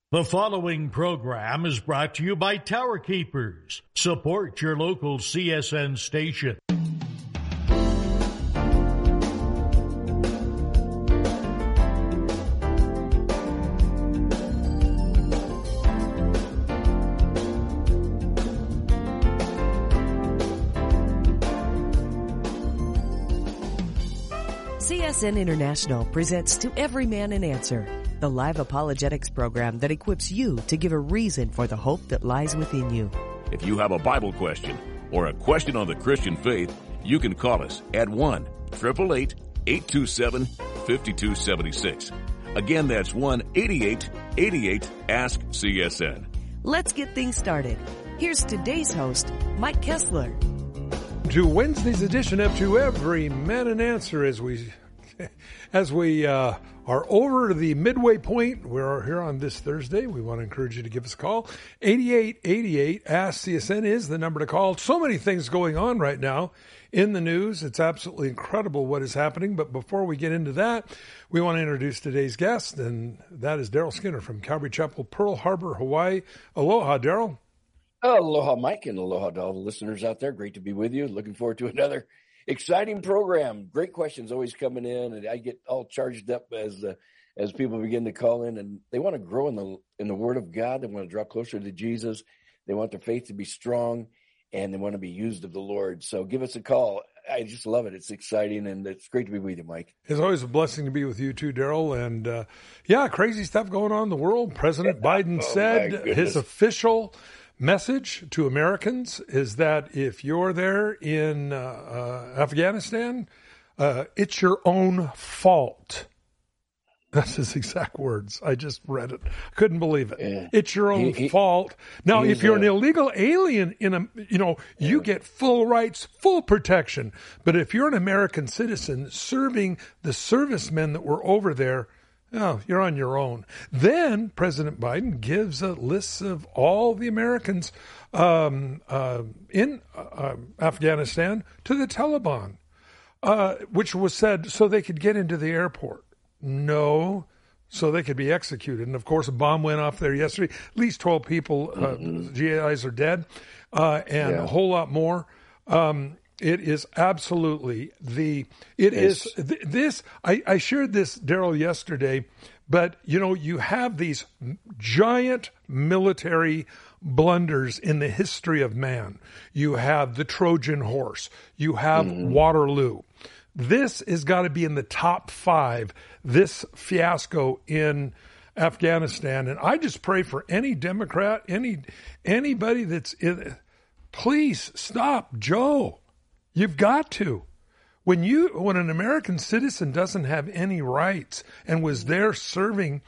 The following program is brought to you by Tower Keepers. Support your local CSN station. CSN International presents To Every Man an Answer, the live apologetics program that equips you to give a reason for the hope that lies within you. If you have a Bible question or a question on the Christian faith, you can call us at 1-888-827-5276. Again, that's 1-8888-ASK-CSN. Let's get things started. Here's today's host, Mike Kessler. To Wednesday's edition of To Every Man an Answer, as we are over the midway point. We're here on this Thursday. We want to encourage you to give us a call. 8888-ASK-CSN is the number to call. So many things going on right now in the news. It's absolutely incredible what is happening. But before we get into that, we want to introduce today's guest, and that is Daryl Skinner from Calvary Chapel, Pearl Harbor, Hawaii. Aloha, Daryl. Aloha, Mike, and aloha to all the listeners out there. Great to be with you. Looking forward to another exciting program. Great questions always coming in, and I get all charged up as people begin to call in, and they want to grow in the Word of God. They want to draw closer to Jesus. They want their faith to be strong, and they want to be used of the Lord. So give us a call. I just love it. It's exciting, and it's great to be with you, Mike. It's always a blessing to be with you too, Daryl. And crazy stuff going on in the world. President Biden said his official message to Americans is that if you're there in Afghanistan, it's your own fault. That's his exact words. I just read it. Couldn't believe it. Yeah. It's your own fault. Now, if you're an illegal alien you get full rights, full protection. But if you're an American citizen serving the servicemen that were over there, oh, you're on your own. Then President Biden gives a list of all the Americans in Afghanistan to the Taliban, which was said so they could get into the airport. No, so they could be executed. And, of course, a bomb went off there yesterday. At least 12 people, GIs are dead, a whole lot more. It is absolutely I shared this, Daryl, yesterday, but, you have these giant military blunders in the history of man. You have the Trojan horse. You have Waterloo. This has got to be in the top 5, this fiasco in Afghanistan. And I just pray for any Democrat, anybody that's in, please stop, Joe. You've got to. When an American citizen doesn't have any rights and was there serving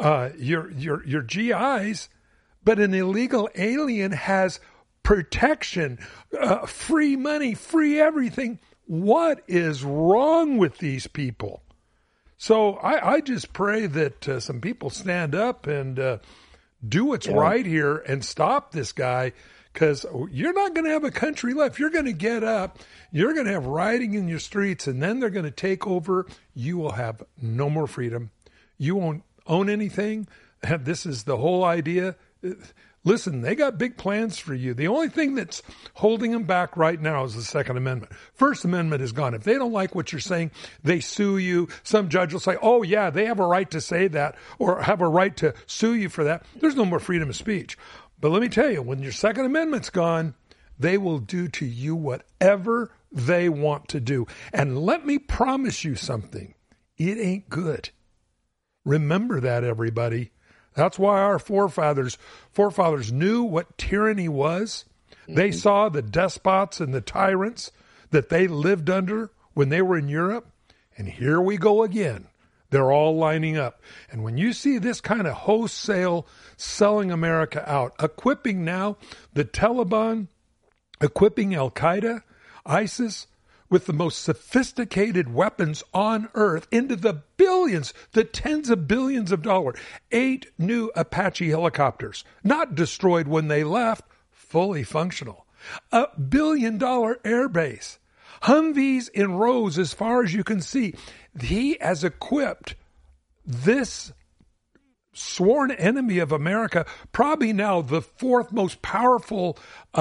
your GIs, but an illegal alien has protection, free money, free everything, what is wrong with these people? So I just pray that some people stand up and do what's right here and stop this guy. Because you're not going to have a country left. You're going to get up. You're going to have rioting in your streets, and then they're going to take over. You will have no more freedom. You won't own anything. This is the whole idea. Listen, they got big plans for you. The only thing that's holding them back right now is the Second Amendment. First Amendment is gone. If they don't like what you're saying, they sue you. Some judge will say, oh, yeah, they have a right to say that or have a right to sue you for that. There's no more freedom of speech. But let me tell you, when your Second Amendment's gone, they will do to you whatever they want to do. And let me promise you something. It ain't good. Remember that, everybody. That's why our forefathers knew what tyranny was. They saw the despots and the tyrants that they lived under when they were in Europe. And here we go again. They're all lining up. And when you see this kind of wholesale selling America out, equipping now the Taliban, equipping Al-Qaeda, ISIS, with the most sophisticated weapons on earth into the billions, the tens of billions of dollars. 8 new Apache helicopters, not destroyed when they left, fully functional. $1 billion airbase. Humvees in rows as far as you can see. He has equipped this sworn enemy of America, probably now the fourth most powerful,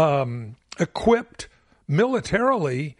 equipped militarily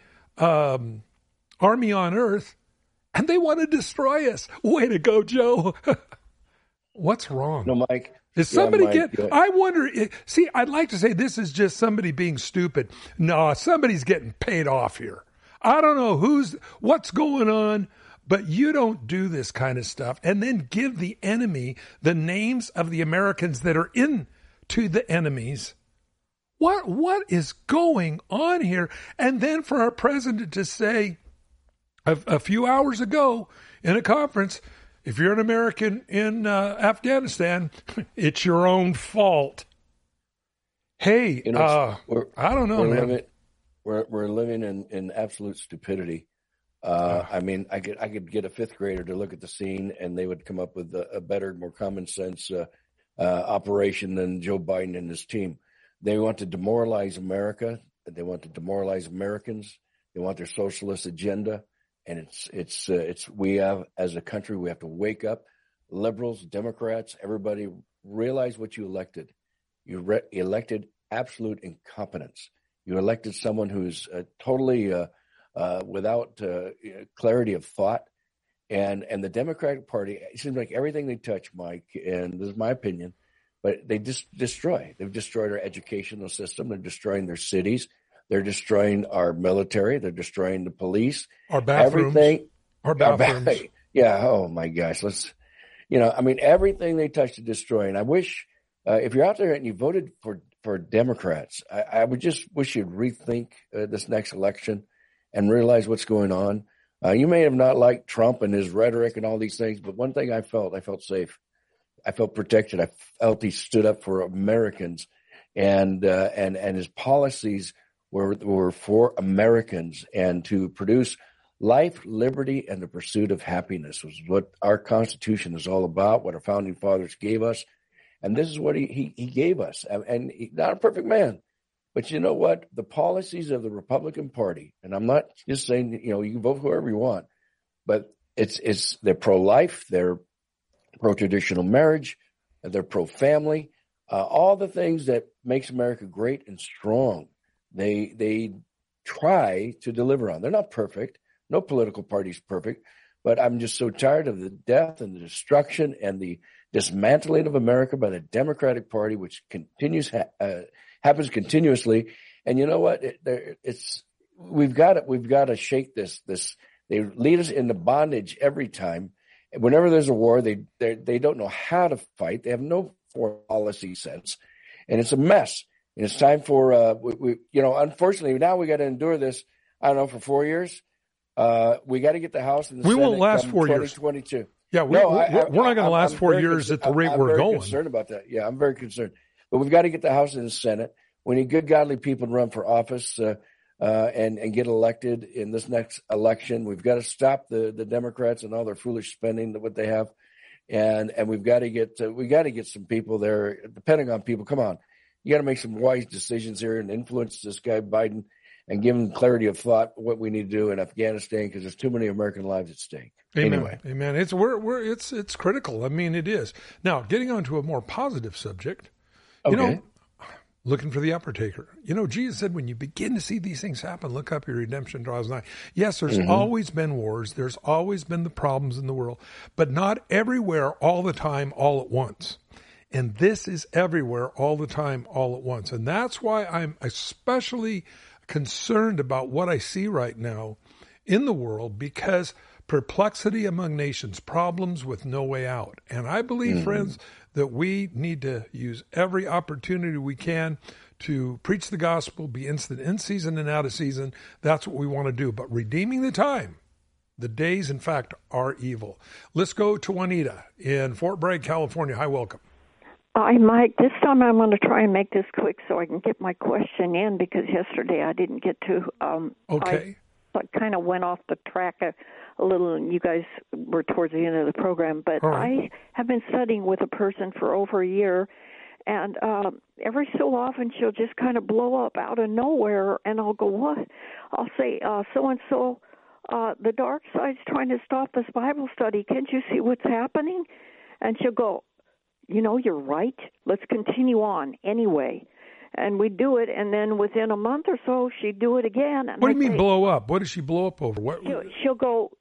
army on earth, and they want to destroy us. Way to go, Joe. What's wrong? No, Mike. Is somebody I wonder, see, I'd like to say this is just somebody being stupid. No, somebody's getting paid off here. I don't know what's going on, but you don't do this kind of stuff and then give the enemy the names of the Americans that are into the enemies. What is going on here? And then for our president to say a few hours ago in a conference, if you're an American in Afghanistan, it's your own fault. Hey, I don't know, man. We're living in absolute stupidity. I mean, I could get a fifth grader to look at the scene, and they would come up with a better, more common sense operation than Joe Biden and his team. They want to demoralize America. They want to demoralize Americans. They want their socialist agenda. And we have, as a country, we have to wake up. Liberals, Democrats, everybody realize what you elected. You elected absolute incompetence. You elected someone who's totally without clarity of thought. And the Democratic Party, it seems like everything they touch, Mike, and this is my opinion, but they just destroy. They've destroyed our educational system. They're destroying their cities. They're destroying our military. They're destroying the police. Our bathrooms. Everything. Our bathrooms. Yeah. Oh my gosh. Everything they touch to destroy. And I wish, if you're out there and you voted for Democrats, I would just wish you'd rethink this next election and realize what's going on. You may have not liked Trump and his rhetoric and all these things, but one thing I felt safe. I felt protected. I felt he stood up for Americans, and his policies were for Americans, and to produce life, liberty, and the pursuit of happiness was what our Constitution is all about, what our founding fathers gave us. And this is what he gave us. And he's not a perfect man, but you know what? The policies of the Republican Party, and I'm not just saying, you can vote for whoever you want, but they're pro-life, they're pro-traditional marriage, they're pro-family, all the things that makes America great and strong. They try to deliver on. They're not perfect. No political party is perfect, but I'm just so tired of the death and the destruction and the dismantling of America by the Democratic Party, which happens continuously. And you know what? We've got to shake this. They lead us into bondage every time. Whenever there's a war, they don't know how to fight. They have no foreign policy sense, and it's a mess. And it's time for unfortunately now we got to endure this. I don't know, for 4 years. We got to get the House and the Senate. We won't last 4 years. 2022. Yeah, we're not going to last 4 years at the rate we're going. I'm concerned about that. Yeah, I'm very concerned. But we've got to get the House and the Senate. We need good, godly people to run for office and get elected in this next election. We've got to stop the Democrats and all their foolish spending what they have, and we've got to get some people there. Depending on people, come on, you got to make some wise decisions here and influence this guy Biden and give him clarity of thought what we need to do in Afghanistan, because there's too many American lives at stake. Amen. Anyway. Amen. It's critical. I mean, it is. Now, getting on to a more positive subject, okay. Looking for the upper taker. Jesus said, when you begin to see these things happen, look up, your redemption draws nigh. Yes, there's always been wars. There's always been the problems in the world, but not everywhere all the time, all at once. And this is everywhere all the time, all at once. And that's why I'm especially concerned about what I see right now in the world, because perplexity among nations, problems with no way out. And I believe, friends, that we need to use every opportunity we can to preach the gospel, be instant in season and out of season. That's what we want to do. But redeeming the time, the days, in fact, are evil. Let's go to Juanita in Fort Bragg, California. Hi, welcome. Hi, Mike. This time I'm going to try and make this quick so I can get my question in, because yesterday I didn't get to. Okay. I kind of went off the track a little, and you guys were towards the end of the program. But right. I have been studying with a person for over a year, and every so often she'll just kind of blow up out of nowhere, and I'll go, what? I'll say, so-and-so, the dark side's trying to stop this Bible study. Can't you see what's happening? And she'll go, you're right. Let's continue on anyway. And we'd do it, and then within a month or so, she'd do it again. And what do you mean blow up? What does she blow up over? What? She'll go,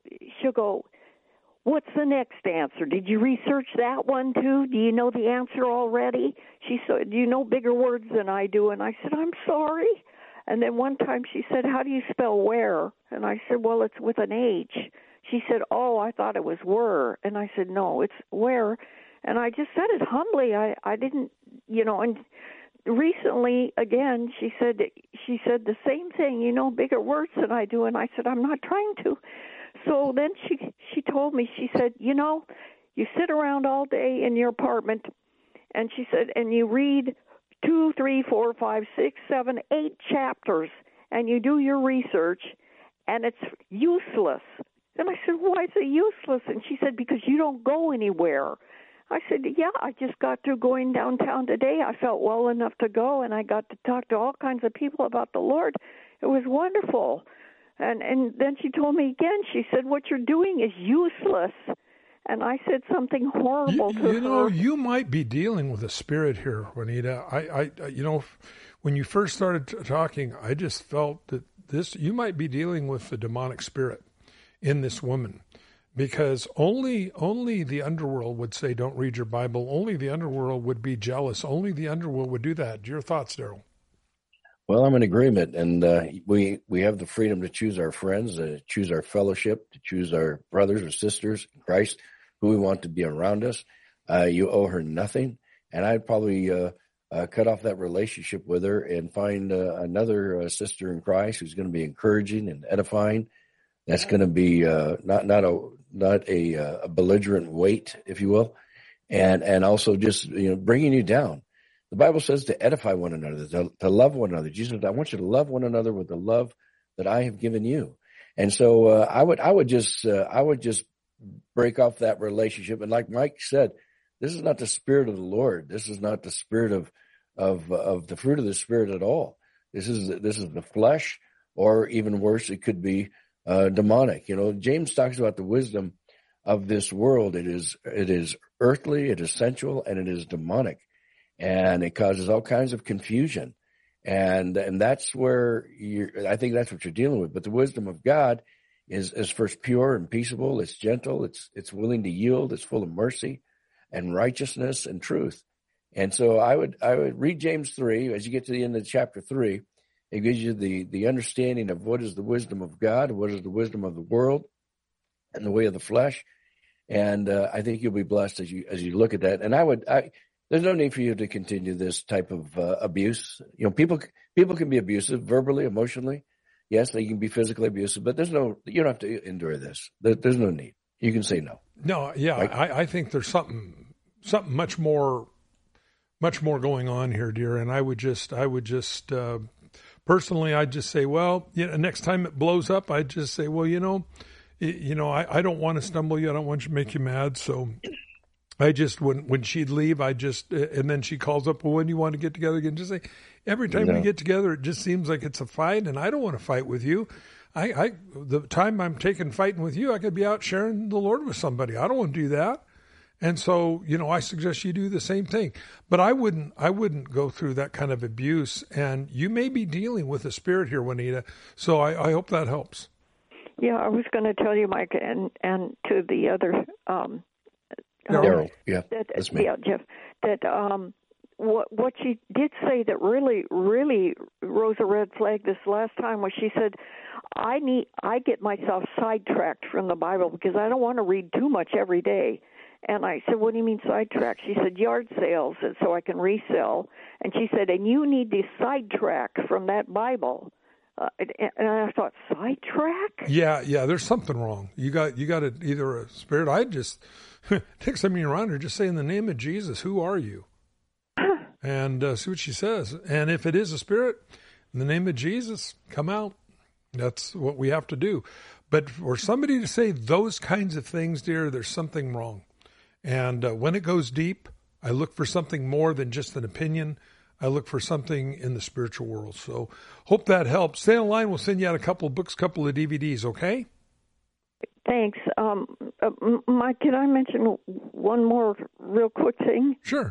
what's the next answer? Did you research that one too? Do you know the answer already? She said, do you know bigger words than I do? And I said, I'm sorry. And then one time she said, how do you spell where? And I said, well, it's with an H. She said, oh, I thought it was were. And I said, no, it's where. And I just said it humbly. I didn't, and recently, again, she said the same thing, bigger words than I do. And I said, I'm not trying to. So then she told me, she said, you sit around all day in your apartment, and she said, and you read 2, 3, 4, 5, 6, 7, 8 chapters, and you do your research, and it's useless. And I said, why is it useless? And she said, because you don't go anywhere. I said, yeah, I just got through going downtown today. I felt well enough to go, and I got to talk to all kinds of people about the Lord. It was wonderful. And then she told me again, she said, what you're doing is useless. And I said something horrible to her. You might be dealing with a spirit here, Juanita. I when you first started talking, I just felt that you might be dealing with the demonic spirit in this woman. Because only the underworld would say, don't read your Bible. Only the underworld would be jealous. Only the underworld would do that. Your thoughts, Daryl? Well, I'm in agreement. And we have the freedom to choose our friends, to choose our fellowship, to choose our brothers or sisters in Christ, who we want to be around us. You owe her nothing. And I'd probably cut off that relationship with her and find another sister in Christ who's going to be encouraging and edifying. That's going to be not a belligerent weight, if you will, and also just bringing you down. The Bible says to edify one another, to love one another. Jesus said, I want you to love one another with the love that I have given you. And so I would just break off that relationship. And like Mike said, this is not the Spirit of the Lord. This is not the spirit of the fruit of the Spirit at all. This is the flesh, or even worse, it could be demonic. James talks about the wisdom of this world. It is earthly, it is sensual, and it is demonic, and it causes all kinds of confusion. And that's where I think that's what you're dealing with. But the wisdom of God is first pure and peaceable. It's gentle. It's willing to yield. It's full of mercy and righteousness and truth. And so I would read James 3 as you get to the end of chapter 3. It gives you the understanding of what is the wisdom of God, what is the wisdom of the world, and the way of the flesh. And I think you'll be blessed as you look at that. And there's no need for you to continue this type of abuse. People can be abusive verbally, emotionally. Yes, they can be physically abusive, but you don't have to endure this. There's no need. You can say no. No, yeah, right? I think there's something much more going on here, dear. And I would just. Personally, I'd just say, well, next time it blows up, I'd just say, well, I don't want to stumble you. I don't want you to make you mad. So I just, when she'd leave, and then she calls up, well, when do you want to get together again? Just say, every time we get together, it just seems like it's a fight, and I don't want to fight with you. The time I'm taking fighting with you, I could be out sharing the Lord with somebody. I don't want to do that. And so, I suggest you do the same thing. But I wouldn't go through that kind of abuse. And you may be dealing with a spirit here, Juanita. So I hope that helps. Yeah, I was going to tell you, Mike, and to the other Daryl, that's me. Yeah, Jeff, that what she did say that really, really rose a red flag this last time was she said, I get myself sidetracked from the Bible because I don't want to read too much every day. And I said, what do you mean sidetrack? She said, yard sales, and so I can resell. And she said, and you need to sidetrack from that Bible. And I thought, sidetrack? Yeah, there's something wrong. You got either a spirit. I just, next time you're around her, just say, in the name of Jesus, who are you? And see what she says. And if it is a spirit, in the name of Jesus, come out. That's what we have to do. But for somebody to say those kinds of things, dear, there's something wrong. And when it goes deep, I look for something more than just an opinion. I look for something in the spiritual world. So hope that helps. Stay on the line. We'll send you out a couple of books, couple of DVDs, okay? Thanks. Mike, can I mention one more real quick thing? Sure.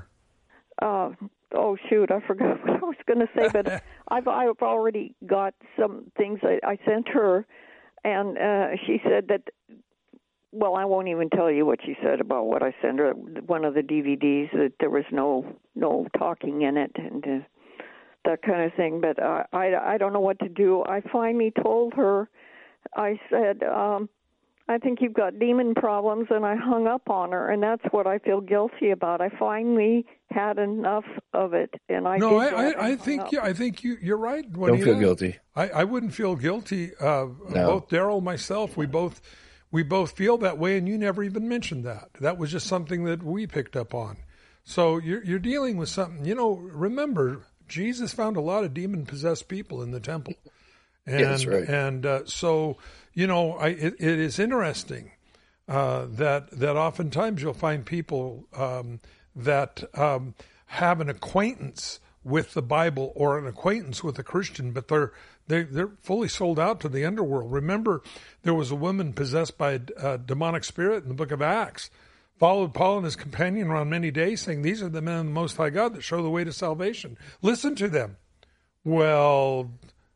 Oh, shoot, I forgot what I was going to say, but I've already got some things I sent her, and she said that, well, I won't even tell you what she said about what I sent her, one of the DVDs, that there was no talking in it and that kind of thing, but I don't know what to do. I finally told her, I said, I think you've got demon problems, and I hung up on her, and that's what I feel guilty about. I finally had enough of it, and I think you're right, Juanita. Don't feel guilty. I wouldn't feel guilty. Both Daryl and myself, we both feel that way, and you never even mentioned that. That was just something that we picked up on. So you're dealing with something. Remember, Jesus found a lot of demon-possessed people in the temple. And, yeah, that's right. And so, it is interesting that oftentimes you'll find people that have an acquaintance with the Bible or an acquaintance with a Christian, but they're fully sold out to the underworld. Remember, there was a woman possessed by a demonic spirit in the book of Acts, followed Paul and his companion around many days, saying, "These are the men of the Most High God that show the way to salvation. Listen to them." Well,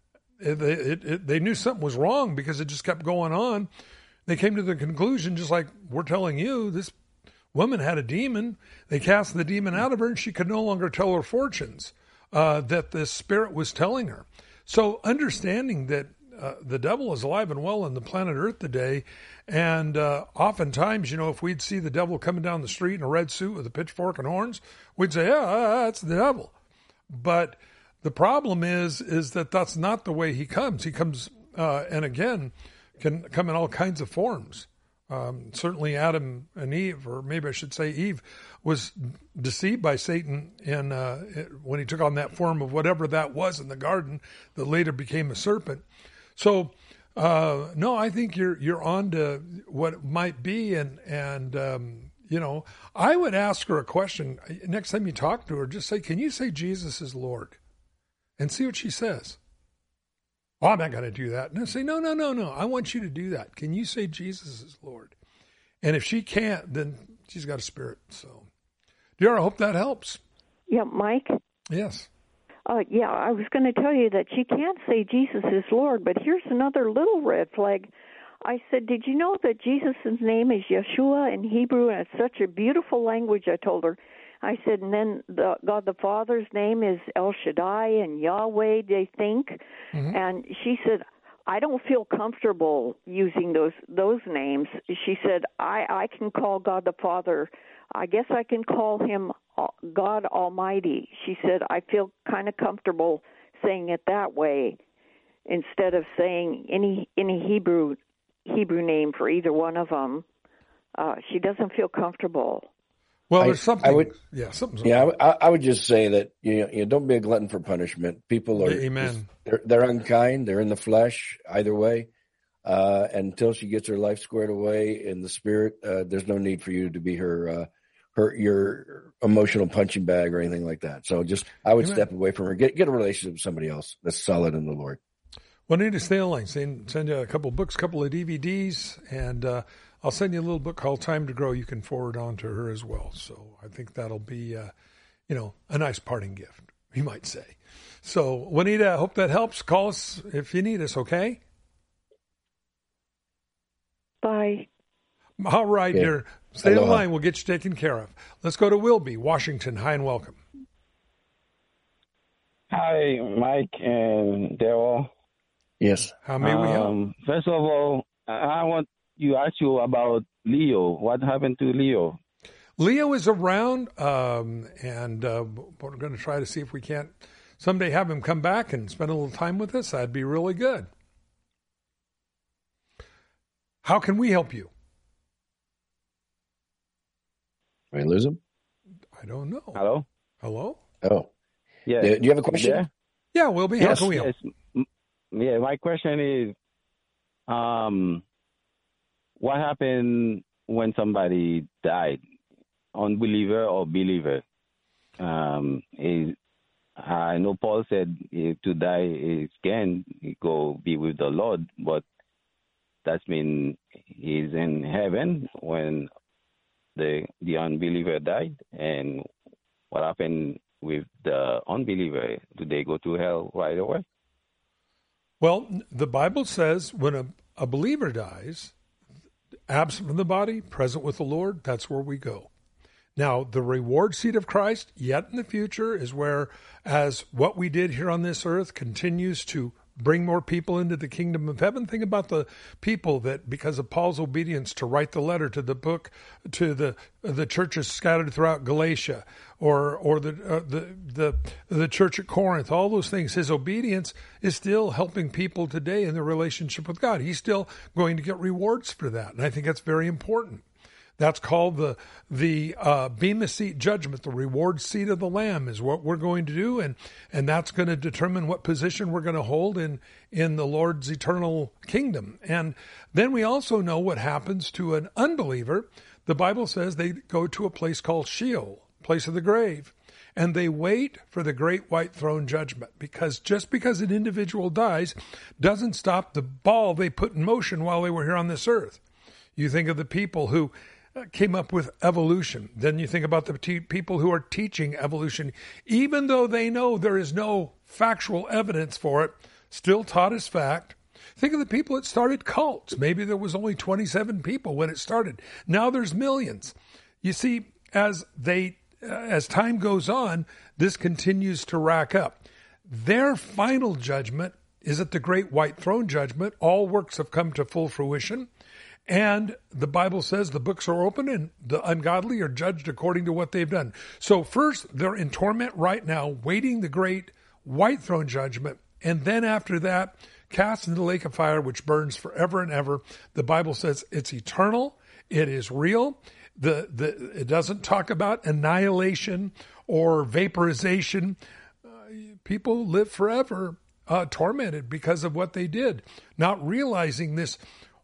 they knew something was wrong because it just kept going on. They came to the conclusion, just like we're telling you, this woman had a demon. They cast the demon out of her, and she could no longer tell her fortunes that the spirit was telling her. So understanding that the devil is alive and well on the planet Earth today, and oftentimes, if we'd see the devil coming down the street in a red suit with a pitchfork and horns, we'd say, yeah, that's the devil. But the problem is that that's not the way he comes. He comes, and again, can come in all kinds of forms. Certainly Adam and Eve, or maybe I should say Eve, was deceived by Satan when he took on that form of whatever that was in the garden that later became a serpent. So, no, I think you're on to what it might be, and I would ask her a question. Next time you talk to her, just say, "Can you say Jesus is Lord?" And see what she says. "Oh, I'm not going to do that." No, say, no. I want you to do that. Can you say Jesus is Lord? And if she can't, then she's got a spirit. So, dear, I hope that helps. Yeah, Mike? Yes. Yeah, I was going to tell you that she can't say Jesus is Lord, but here's another little red flag. I said, did you know that Jesus' name is Yeshua in Hebrew, and it's such a beautiful language, I told her. I said, and then God the Father's name is El Shaddai and Yahweh, they think. Mm-hmm. And she said, I don't feel comfortable using those names. She said, I can call God the Father. I guess I can call him God Almighty. She said, I feel kind of comfortable saying it that way instead of saying any Hebrew name for either one of them. She doesn't feel comfortable. Well, there's something. I would just say that don't be a glutton for punishment. People are, amen. They're unkind. They're in the flesh. Either way, until she gets her life squared away in the spirit, there's no need for you to be your emotional punching bag or anything like that. So I would step away from her. Get a relationship with somebody else that's solid in the Lord. Well, I need to stay online. Send you a couple of books, a couple of DVDs, and I'll send you a little book called Time to Grow. You can forward on to her as well. So I think that'll be, a nice parting gift, you might say. So, Juanita, I hope that helps. Call us if you need us, okay? Bye. All right, dear. Stay in line. We'll get you taken care of. Let's go to Wilby, Washington. Hi and welcome. Hi, Mike and Daryl. Yes. How may we help? First of all, I want to ask you about Leo. What happened to Leo? Leo is around, and we're going to try to see if we can't someday have him come back and spend a little time with us. That'd be really good. How can we help you? Did we lose him? I don't know. Hello? Hello? Oh. Yeah. Do you have a question? Yeah, Wilby. How can we help? Yeah, my question is, what happened when somebody died, unbeliever or believer? I know Paul said to die is gain, go be with the Lord, but that means he's in heaven when the unbeliever died. And what happened with the unbeliever? Do they go to hell right away? Well, the Bible says when a believer dies, absent from the body, present with the Lord, that's where we go. Now, the reward seat of Christ, yet in the future, is where, as what we did here on this earth continues to bring more people into the kingdom of heaven. Think about the people that, because of Paul's obedience to write the letter to the book to the churches scattered throughout Galatia, or the church at Corinth, all those things. His obedience is still helping people today in their relationship with God. He's still going to get rewards for that, and I think that's very important. That's called the Bema seat judgment. The reward seat of the Lamb is what we're going to do, and that's going to determine what position we're going to hold in the Lord's eternal kingdom. And then we also know what happens to an unbeliever. The Bible says they go to a place called Sheol, place of the grave, and they wait for the great white throne judgment, because just because an individual dies doesn't stop the ball they put in motion while they were here on this earth. You think of the people who came up with evolution. Then you think about the people who are teaching evolution, even though they know there is no factual evidence for it, still taught as fact. Think of the people that started cults. Maybe there was only 27 people when it started. Now there's millions. You see, as time goes on, this continues to rack up. Their final judgment is at the great white throne judgment. All works have come to full fruition. And the Bible says the books are open and the ungodly are judged according to what they've done. So first, they're in torment right now, waiting the great white throne judgment. And then after that, cast into the lake of fire, which burns forever and ever. The Bible says it's eternal. It is real. It doesn't talk about annihilation or vaporization. People live forever tormented because of what they did, not realizing this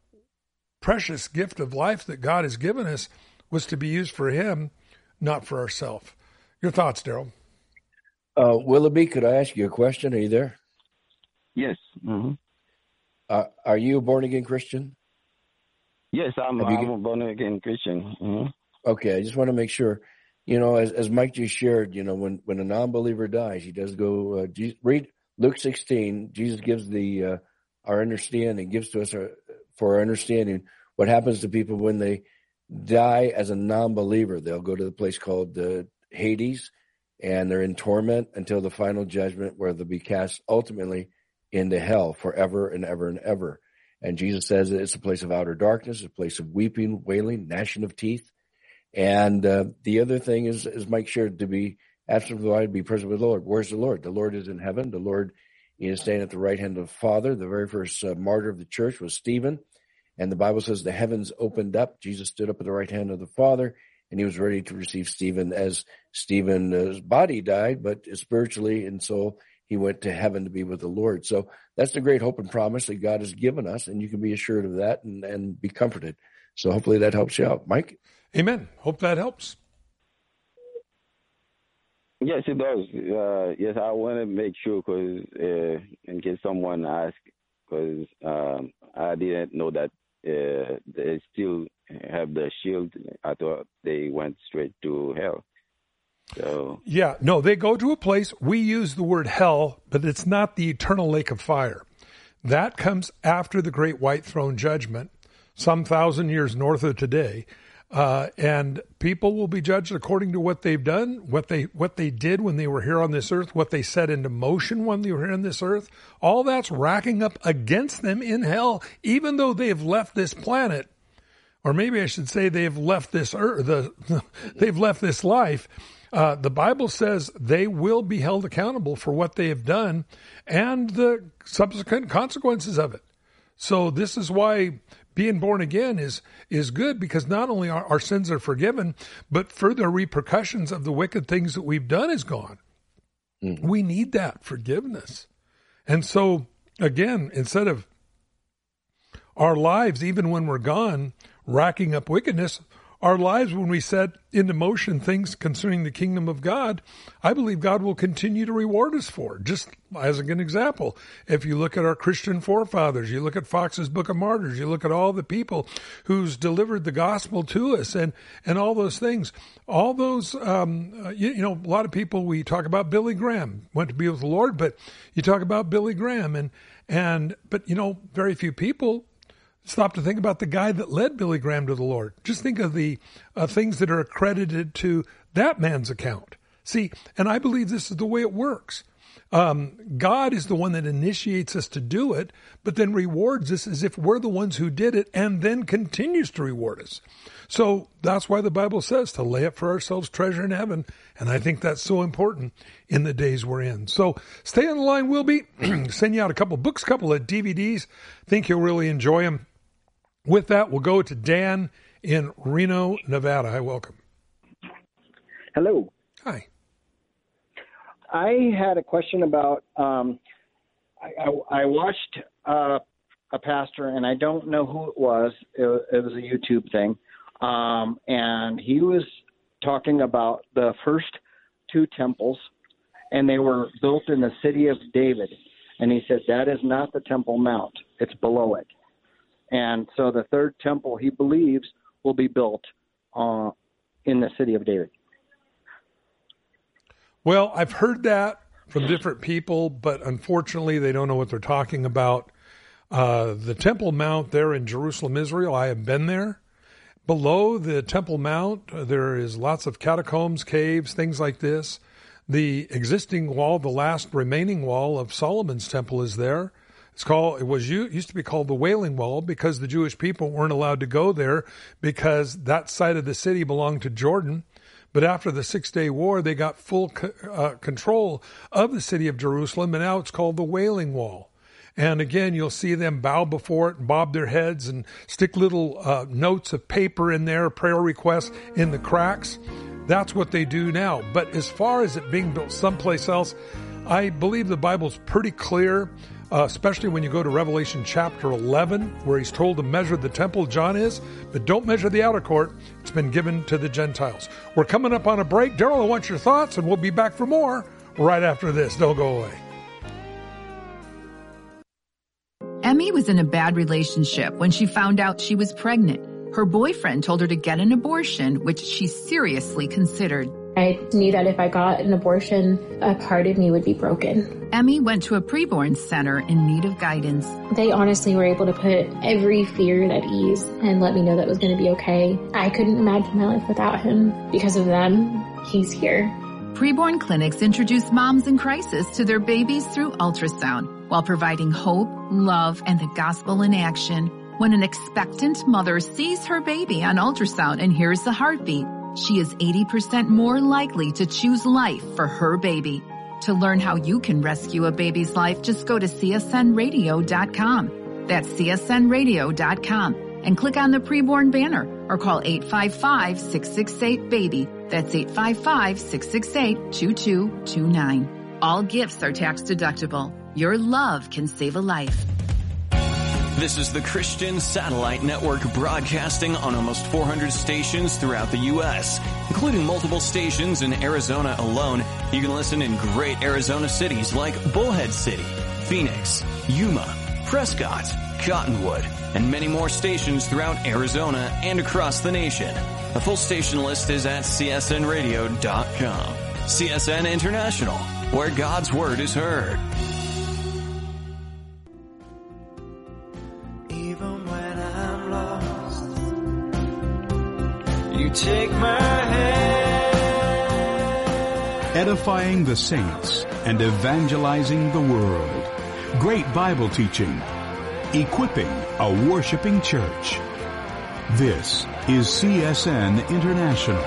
precious gift of life that God has given us was to be used for Him, not for ourselves. Your thoughts, Daryl? Willoughby, could I ask you a question? Are you there? Yes. Mm-hmm. Are you a born-again Christian? Yes, I'm a born-again Christian. Mm-hmm. Okay, I just want to make sure. You know, as Mike just shared, you know, when a non-believer dies, he does go, read Luke 16. Jesus gives our understanding, gives to us for our understanding what happens to people when they die as a non-believer. They'll go to the place called Hades, and they're in torment until the final judgment, where they'll be cast ultimately into hell forever and ever and ever. And Jesus says it's a place of outer darkness, a place of weeping, wailing, gnashing of teeth. And the other thing is, as Mike shared, to be absent from the body, to be present with the Lord. Where's the Lord? The Lord is in heaven. The Lord is staying at the right hand of the Father. The very first martyr of the church was Stephen. And the Bible says the heavens opened up. Jesus stood up at the right hand of the Father, and he was ready to receive Stephen as Stephen's body died, but spiritually and soul, he went to heaven to be with the Lord. So that's the great hope and promise that God has given us, and you can be assured of that and be comforted. So hopefully that helps you out. Mike? Amen. Hope that helps. Yes, it does. Yes, I want to make sure, because in case someone asks, because I didn't know that they still have the shield. I thought they went straight to hell. So yeah, no, they go to a place. We use the word hell, but it's not the eternal lake of fire. That comes after the great white throne judgment, some 1,000 years north of today. And people will be judged according to what they've done, what they did when they were here on this earth, what they set into motion when they were here on this earth. All that's racking up against them in hell, even though they have left this planet, or maybe I should say they've left this earth. They've left this life. The Bible says they will be held accountable for what they have done and the subsequent consequences of it. So this is why being born again is good, because not only our sins are forgiven, but further repercussions of the wicked things that we've done is gone. Mm-hmm. We need that forgiveness. And so, again, instead of our lives, even when we're gone, racking up wickedness, our lives, when we set into motion things concerning the kingdom of God, I believe God will continue to reward us for. Just as an example, if you look at our Christian forefathers, you look at Fox's Book of Martyrs, you look at all the people who's delivered the gospel to us and all those things, all those, a lot of people, we talk about Billy Graham, went to be with the Lord, but you talk about Billy Graham but very few people stop to think about the guy that led Billy Graham to the Lord. Just think of the things that are accredited to that man's account. See, and I believe this is the way it works. God is the one that initiates us to do it, but then rewards us as if we're the ones who did it and then continues to reward us. So that's why the Bible says to lay up for ourselves treasure in heaven. And I think that's so important in the days we're in. So stay on the line. We'll be sending you out a couple books, a couple of DVDs. Think you'll really enjoy them. With that, we'll go to Dan in Reno, Nevada. Hi, welcome. Hello. Hi. I had a question about, I watched a pastor, and I don't know who it was. It was a YouTube thing. And he was talking about the first two temples, and they were built in the city of David. And he said, that is not the Temple Mount. It's below it. And so the third temple, he believes, will be built in the city of David. Well, I've heard that from different people, but unfortunately they don't know what they're talking about. The Temple Mount there in Jerusalem, Israel, I have been there. Below the Temple Mount, there is lots of catacombs, caves, things like this. The existing wall, the last remaining wall of Solomon's temple is there. Used to be called the Wailing Wall because the Jewish people weren't allowed to go there because that side of the city belonged to Jordan. But after the 6-Day War, they got full control of the city of Jerusalem, and now it's called the Wailing Wall. And again, you'll see them bow before it and bob their heads and stick little notes of paper in there, prayer requests in the cracks. That's what they do now. But as far as it being built someplace else, I believe the Bible's pretty clear. Especially when you go to Revelation chapter 11, where he's told to measure the temple, John is, but don't measure the outer court. It's been given to the Gentiles. We're coming up on a break. Daryl, I want your thoughts, and we'll be back for more right after this. Don't go away. Emmy was in a bad relationship when she found out she was pregnant. Her boyfriend told her to get an abortion, which she seriously considered. I knew that if I got an abortion, a part of me would be broken. Emmy went to a preborn center in need of guidance. They honestly were able to put every fear at ease and let me know that it was going to be okay. I couldn't imagine my life without him. Because of them, he's here. Preborn clinics introduce moms in crisis to their babies through ultrasound while providing hope, love, and the gospel in action. When an expectant mother sees her baby on ultrasound and hears the heartbeat, she is 80% more likely to choose life for her baby. To learn how you can rescue a baby's life, just go to csnradio.com. That's csnradio.com. And click on the preborn banner or call 855-668-BABY. That's 855-668-2229. All gifts are tax deductible. Your love can save a life. This is the Christian Satellite Network, broadcasting on almost 400 stations throughout the U.S., including multiple stations in Arizona alone. You can listen in great Arizona cities like Bullhead City, Phoenix, Yuma, Prescott, Cottonwood, and many more stations throughout Arizona and across the nation. The full station list is at csnradio.com. CSN International, where God's Word is heard. You take my hand. Edifying the saints and evangelizing the world. Great Bible teaching. Equipping a worshiping church. This is CSN International.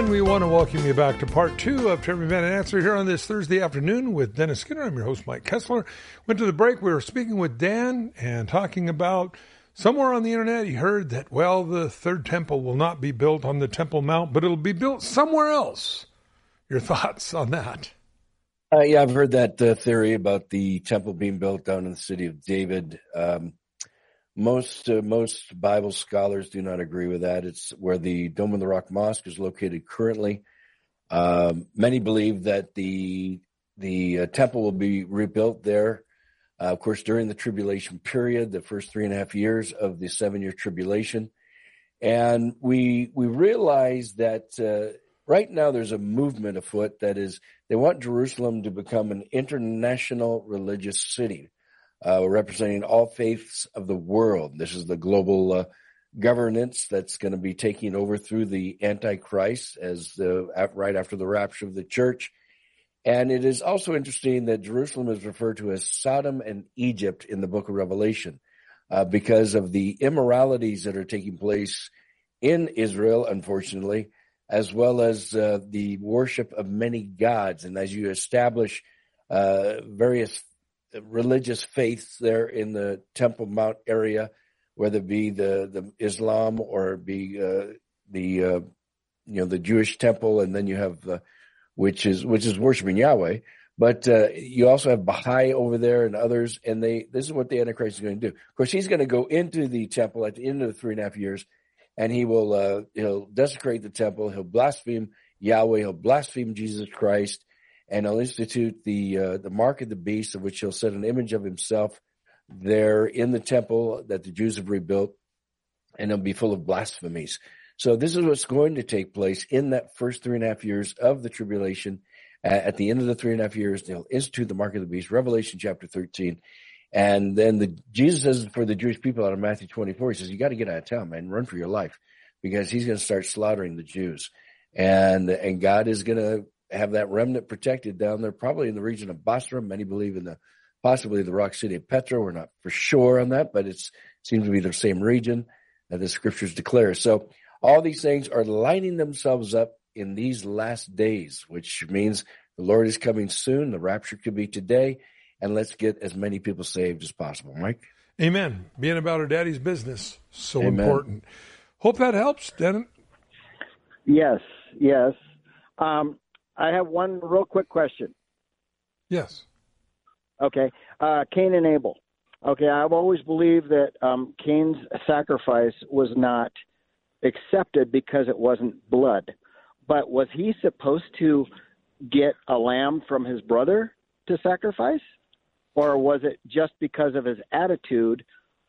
And we want to welcome you back to part 2 of To Every Man an Answer here on this Thursday afternoon with Dennis Skinner. I'm your host, Mike Kessler. Went to the break. We were speaking with Dan and talking about somewhere on the internet he heard that, well, the third temple will not be built on the Temple Mount, but it'll be built somewhere else. Your thoughts on that? Yeah, I've heard that theory about the temple being built down in the city of David. Most Bible scholars do not agree with that. It's where the Dome of the Rock Mosque is located currently. Many believe that the temple will be rebuilt there, of course, during the tribulation period, the first 3.5 years of the 7-year tribulation. And we realize that right now there's a movement afoot that is, they want Jerusalem to become an international religious city. Representing all faiths of the world. This is the global governance that's going to be taking over through the Antichrist right after the rapture of the church. And it is also interesting that Jerusalem is referred to as Sodom and Egypt in the book of Revelation because of the immoralities that are taking place in Israel, unfortunately, as well as the worship of many gods. And as you establish various religious faiths there in the Temple Mount area, whether it be the Islam or be the Jewish temple, and then you have which is worshiping Yahweh. But you also have Baha'i over there and others, and this is what the Antichrist is going to do. Of course, he's going to go into the temple at the end of the 3.5 years, and he will he'll desecrate the temple. He'll blaspheme Yahweh. He'll blaspheme Jesus Christ. And he'll institute the mark of the beast, of which he'll set an image of himself there in the temple that the Jews have rebuilt, and it'll be full of blasphemies. So this is what's going to take place in that first 3.5 years of the tribulation. At the end of the 3.5 years, they'll institute the mark of the beast, Revelation chapter 13. And then Jesus says for the Jewish people out of Matthew 24, he says, you got to get out of town, man, run for your life, because he's going to start slaughtering the Jews. And God is going to have that remnant protected down there, probably in the region of Basra. Many believe in possibly the rock city of Petra. We're not for sure on that, but it seems to be the same region that the scriptures declare. So all these things are lining themselves up in these last days, which means the Lord is coming soon. The rapture could be today, and let's get as many people saved as possible. Mike? Amen. Being about our daddy's business, so Amen. Important. Hope that helps, Dennis. Yes. I have one real quick question. Yes. Okay. Cain and Abel. Okay, I've always believed that Cain's sacrifice was not accepted because it wasn't blood. But was he supposed to get a lamb from his brother to sacrifice? Or was it just because of his attitude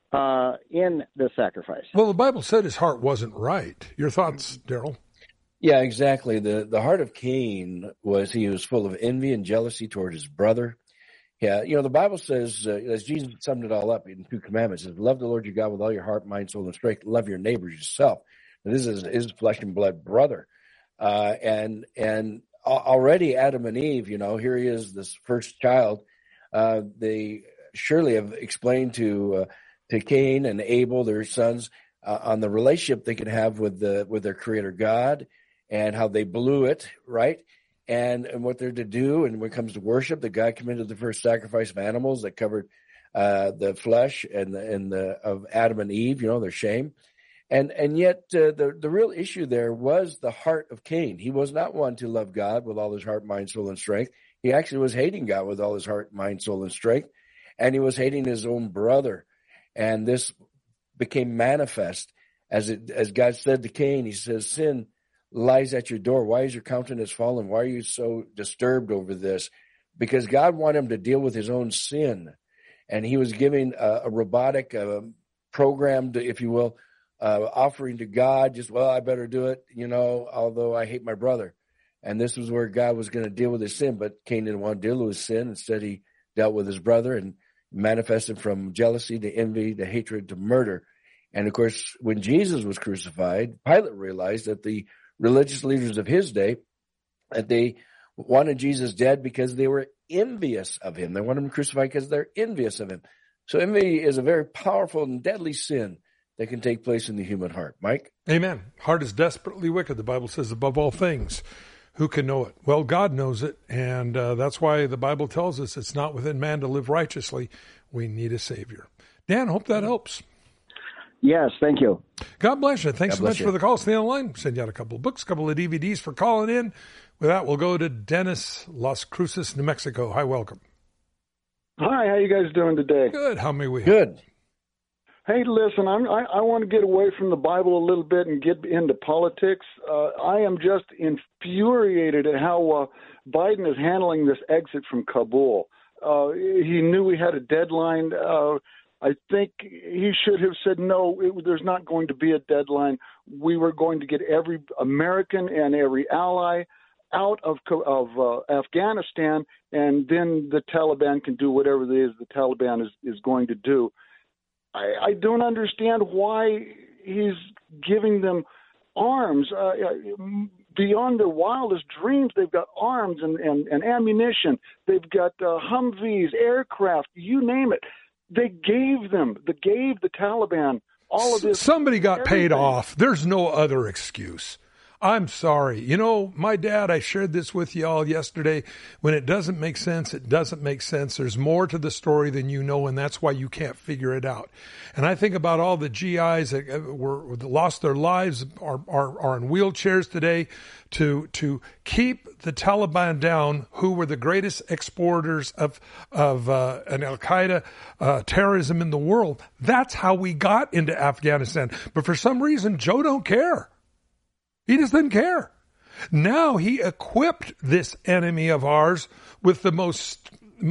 in the sacrifice? Well, the Bible said his heart wasn't right. Your thoughts, Daryl? Yeah, exactly. The heart of Cain he was full of envy and jealousy toward his brother. Yeah, the Bible says, as Jesus summed it all up in 2 commandments, it says, love the Lord your God with all your heart, mind, soul, and strength. Love your neighbor yourself. And this is his flesh and blood brother. And already Adam and Eve, here he is, this first child. They surely have explained to Cain and Abel, their sons, on the relationship they could have with their Creator God, and how they blew it, right? And what they're to do. And when it comes to worship, that God committed the first sacrifice of animals that covered the flesh of Adam and Eve, their shame. And yet the real issue there was the heart of Cain. He was not one to love God with all his heart, mind, soul, and strength. He actually was hating God with all his heart, mind, soul, and strength. And he was hating his own brother. And this became manifest as God said to Cain. He says, sin lies at your door. Why is your countenance fallen? Why are you so disturbed over this? Because God wanted him to deal with his own sin. And he was giving a robotic, programmed, if you will, offering to God, I better do it, although I hate my brother. And this was where God was going to deal with his sin, but Cain didn't want to deal with his sin. Instead, he dealt with his brother and manifested from jealousy to envy to hatred to murder. And of course, when Jesus was crucified, Pilate realized that the religious leaders of his day, that they wanted Jesus dead because they were envious of him. They wanted him crucified because they're envious of him. So envy is a very powerful and deadly sin that can take place in the human heart. Mike? Amen. Heart is desperately wicked. The Bible says above all things, who can know it? Well, God knows it, and that's why the Bible tells us it's not within man to live righteously. We need a Savior. Dan, hope that helps. Yes, thank you. God bless you. Thanks so much for the call. Stay online. Send you out a couple of books, a couple of DVDs for calling in. With that, we'll go to Dennis, Las Cruces, New Mexico. Hi, welcome. Hi, how you guys doing today? Good. How may we help? Good. Hey, listen, I want to get away from the Bible a little bit and get into politics. I am just infuriated at how Biden is handling this exit from Kabul. He knew we had a deadline. I think he should have said, no, there's not going to be a deadline. We were going to get every American and every ally out of Afghanistan, and then the Taliban can do whatever it is the Taliban is going to do. I don't understand why he's giving them arms. Beyond their wildest dreams, they've got arms and ammunition. They've got Humvees, aircraft, you name it. They gave the Taliban all of this. Somebody got paid off. There's no other excuse. I'm sorry. You know, my dad, I shared this with you all yesterday. When it doesn't make sense, it doesn't make sense. There's more to the story than you know, and that's why you can't figure it out. And I think about all the GIs that lost their lives, are in wheelchairs today to keep the Taliban down, who were the greatest exporters of an Al-Qaeda terrorism in the world. That's how we got into Afghanistan. But for some reason, Joe don't care. He just didn't care. Now he equipped this enemy of ours with the most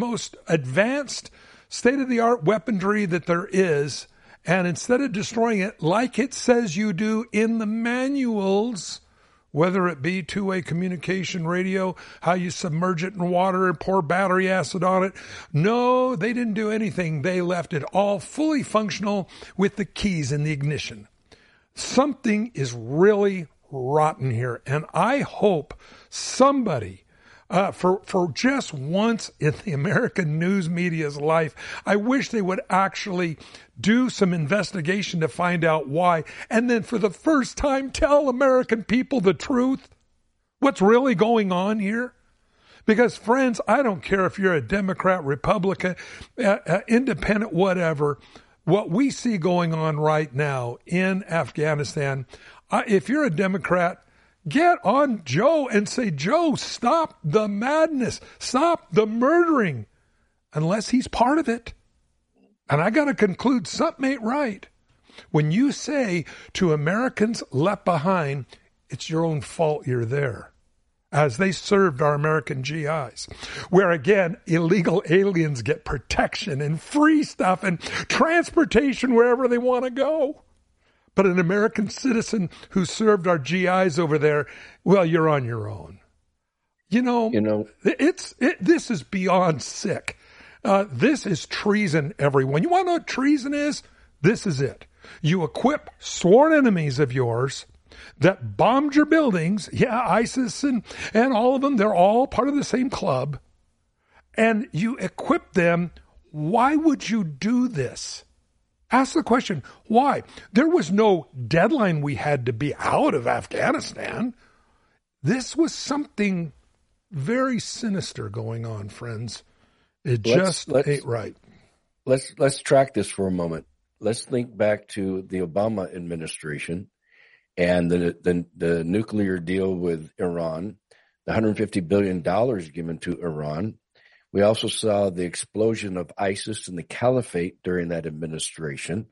advanced state-of-the-art weaponry that there is. And instead of destroying it like it says you do in the manuals, whether it be two-way communication radio, how you submerge it in water and pour battery acid on it. No, they didn't do anything. They left it all fully functional with the keys in the ignition. Something is really rotten here. And I hope somebody, for just once in the American news media's life, I wish they would actually do some investigation to find out why. And then for the first time, tell American people the truth. What's really going on here? Because friends, I don't care if you're a Democrat, Republican, independent, whatever. What we see going on right now in Afghanistan, if you're a Democrat, get on Joe and say, Joe, stop the madness. Stop the murdering. Unless he's part of it. And I got to conclude something ain't right. When you say to Americans left behind, it's your own fault you're there. As they served our American GIs, where again, illegal aliens get protection and free stuff and transportation wherever they want to go. But an American citizen who served our GIs over there, well, you're on your own. You know, this is beyond sick. This is treason, everyone. You want to know what treason is? This is it. You equip sworn enemies of yours that bombed your buildings. Yeah, ISIS and all of them, they're all part of the same club. And you equip them. Why would you do this? Ask the question, why? There was no deadline we had to be out of Afghanistan. This was something very sinister going on, friends. It just ain't right. Let's track this for a moment. Let's think back to the Obama administration and the nuclear deal with Iran, the $150 billion given to Iran. We also saw the explosion of ISIS and the caliphate during that administration.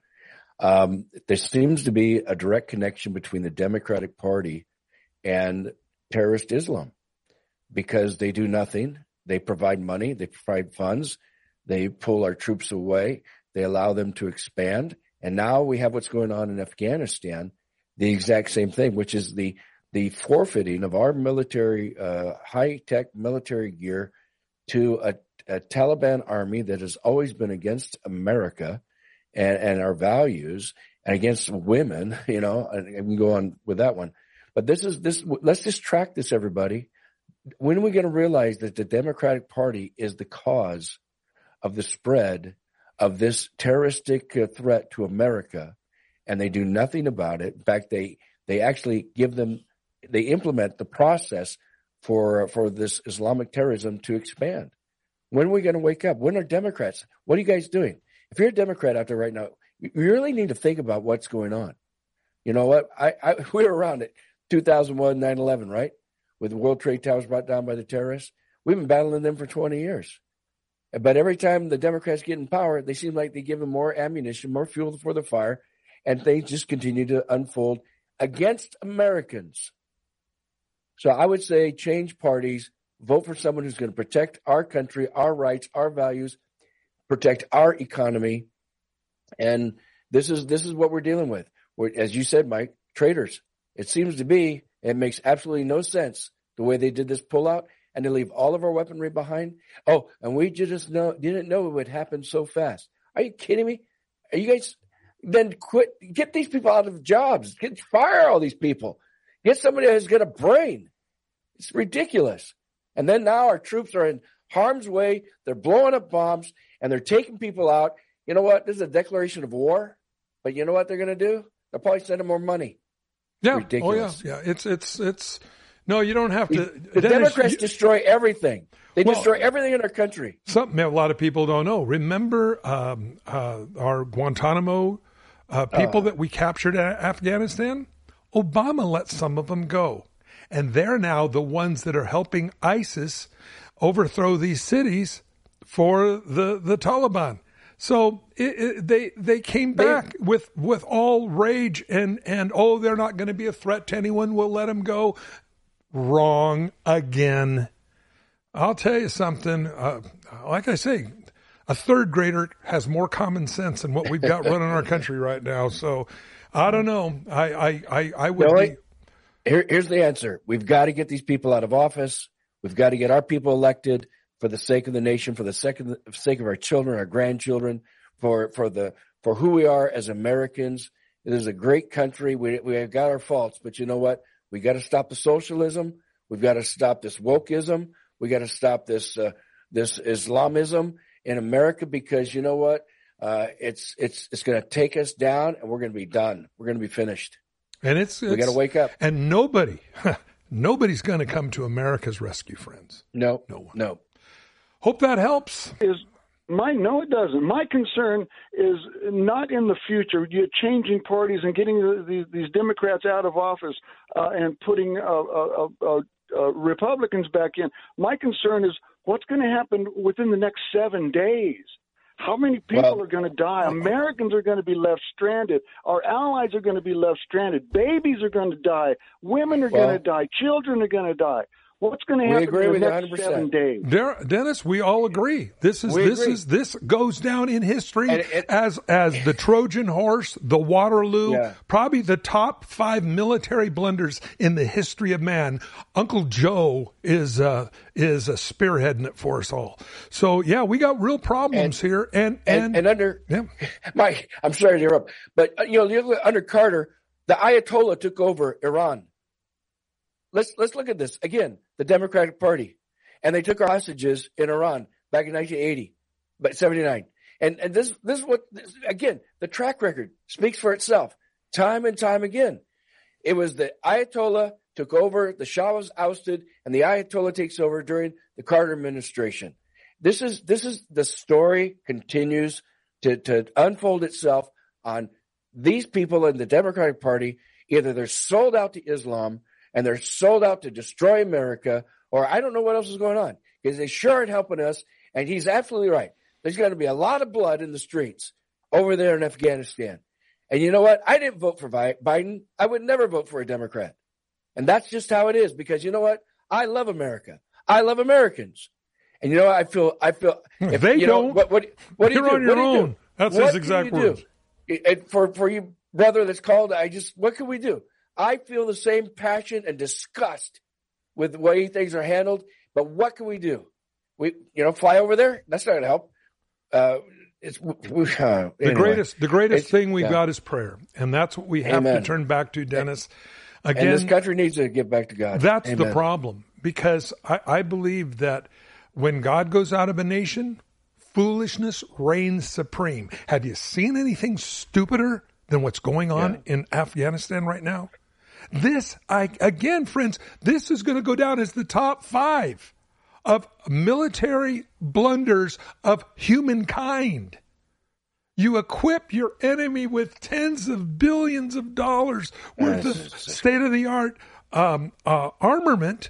There seems to be a direct connection between the Democratic Party and terrorist Islam because they do nothing. They provide money. They provide funds. They pull our troops away. They allow them to expand. And now we have what's going on in Afghanistan, the exact same thing, which is the forfeiting of our military, high-tech military gear to a Taliban army that has always been against America and our values and against women, and I can go on with that one. But let's just track this, everybody. When are we going to realize that the Democratic Party is the cause of the spread of this terroristic threat to America and they do nothing about it. In fact, they actually they implement the process for this Islamic terrorism to expand. When are we going to wake up? When are Democrats? What are you guys doing? If you're a Democrat out there right now, you really need to think about what's going on. You know what? We were around it, 2001, 9/11, right? With the World Trade Towers brought down by the terrorists. We've been battling them for 20 years. But every time the Democrats get in power, they seem like they give them more ammunition, more fuel for the fire, and things just continue to unfold against Americans. So I would say change parties, vote for someone who's going to protect our country, our rights, our values, protect our economy. And this is what we're dealing with. As you said, Mike, traitors. It seems to be, it makes absolutely no sense the way they did this pullout and to leave all of our weaponry behind. Oh, and we just didn't know it would happen so fast. Are you kidding me? Are you guys, then quit, get these people out of jobs, fire all these people, get somebody who's got a brain. It's ridiculous. And then now our troops are in harm's way. They're blowing up bombs and they're taking people out. You know what? This is a declaration of war, but you know what they're going to do? They'll probably send them more money. Yeah. Ridiculous. Oh yeah. Yeah. It's no, you don't have to. The Democrats destroy everything. They destroy everything in our country. Something a lot of people don't know. Remember our Guantanamo people that we captured in Afghanistan? Obama let some of them go. And they're now the ones that are helping ISIS overthrow these cities for the Taliban. So they came back with all rage and they're not going to be a threat to anyone. We'll let them go. Wrong again. I'll tell you something. Like I say, a third grader has more common sense than what we've got running our country right now. So I don't know. I would be. Here's the answer. We've got to get these people out of office. We've got to get our people elected for the sake of the nation, for the sake of our children, our grandchildren, for who we are as Americans. It is a great country. We have got our faults, but you know what? We got to stop the socialism. We've got to stop this wokeism. We got to stop this Islamism in America, because you know what? It's going to take us down, and we're going to be done. We're going to be finished. And we got to wake up. And nobody's going to come to America's rescue, friends. No one. No. Hope that helps. No, it doesn't. My concern is not in the future. You're changing parties and getting these Democrats out of office and putting Republicans back in. My concern is what's going to happen within the next 7 days. How many people are going to die? Americans are going to be left stranded. Our allies are going to be left stranded. Babies are going to die. Women are going to die. Children are going to die. What's going to happen in the next 7 days? Dennis, we all agree. This goes down in history as the Trojan horse, the Waterloo, probably the top 5 military blunders in the history of man. Uncle Joe is spearheading it for us all. So yeah, we got real problems here. And under Mike, I'm sorry to interrupt, but under Carter, the Ayatollah took over Iran. Let's look at this again. The Democratic Party, and they took our hostages in Iran back in 1980, but 79. And this is what again, the track record speaks for itself, time and time again. It was the Ayatollah took over, the Shah was ousted, and the Ayatollah takes over during the Carter administration. This is the story continues to unfold itself on these people in the Democratic Party. Either they're sold out to Islam, and they're sold out to destroy America, or I don't know what else is going on, because they sure aren't helping us. And he's absolutely right. There's going to be a lot of blood in the streets over there in Afghanistan. And you know what? I didn't vote for Biden. I would never vote for a Democrat. And that's just how it is, because you know what? I love America. I love Americans. And you know what? I feel if they don't. What do you do? You're on your own. That's his exact words. And for you, brother, that's called, what can we do? I feel the same passion and disgust with the way things are handled, but what can we do? We, fly over there? That's not going to help. The greatest thing we've got is prayer, and that's what we have to turn back to, Dennis. Again, and this country needs to get back to God. That's the problem, because I believe that when God goes out of a nation, foolishness reigns supreme. Have you seen anything stupider than what's going on in Afghanistan right now? Again, friends, this is going to go down as the top 5 of military blunders of humankind. You equip your enemy with tens of billions of dollars worth of state-of-the-art armament.